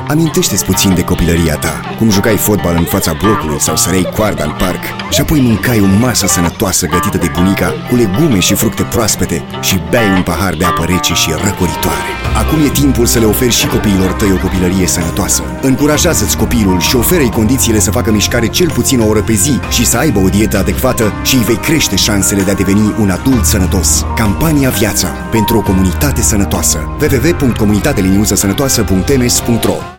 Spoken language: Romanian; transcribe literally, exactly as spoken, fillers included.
Amintește-ți puțin de copilăria ta, cum jucai fotbal în fața blocului sau săreai coarda în parc și apoi mâncai o masă sănătoasă gătită de bunica cu legume și fructe proaspete și beai un pahar de apă rece și răcoritoare. Acum e timpul să le oferi și copiilor tăi o copilărie sănătoasă. Încurajează-ți copilul și oferă-i condițiile să facă mișcare cel puțin o oră pe zi și să aibă o dietă adecvată și îi vei crește șansele de a deveni un adult sănătos. Campania Viața pentru o comunitate sănătoasă. w w w punct comunitate liniuță sănătoasă punct m s punct r o